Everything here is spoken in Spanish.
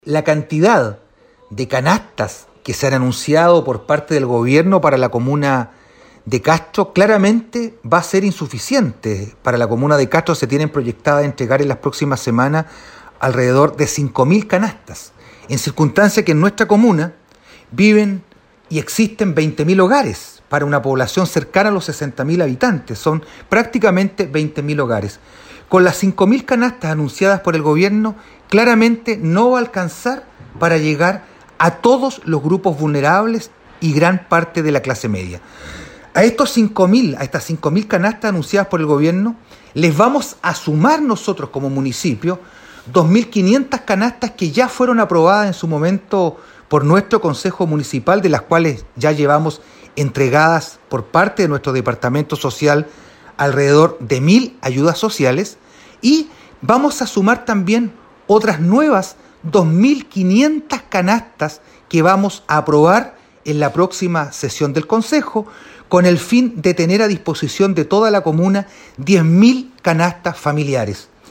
La cantidad de canastas que se han anunciado por parte del gobierno para la comuna de Castro claramente va a ser insuficiente. Para la comuna de Castro se tienen proyectadas entregar en las próximas semanas alrededor de 5.000 canastas, en circunstancia que en nuestra comuna viven y existen 20.000 hogares para una población cercana a los 60.000 habitantes. Son prácticamente 20.000 hogares. Con las 5.000 canastas anunciadas por el gobierno, claramente no va a alcanzar para llegar a todos los grupos vulnerables y gran parte de la clase media. A estas 5.000 canastas anunciadas por el gobierno, les vamos a sumar nosotros como municipio 2.500 canastas que ya fueron aprobadas en su momento por nuestro Consejo Municipal, de las cuales ya llevamos entregadas por parte de nuestro Departamento Social alrededor de 1.000 ayudas sociales, y vamos a sumar también otras nuevas 2.500 canastas que vamos a aprobar en la próxima sesión del Consejo, con el fin de tener a disposición de toda la comuna 10.000 canastas familiares.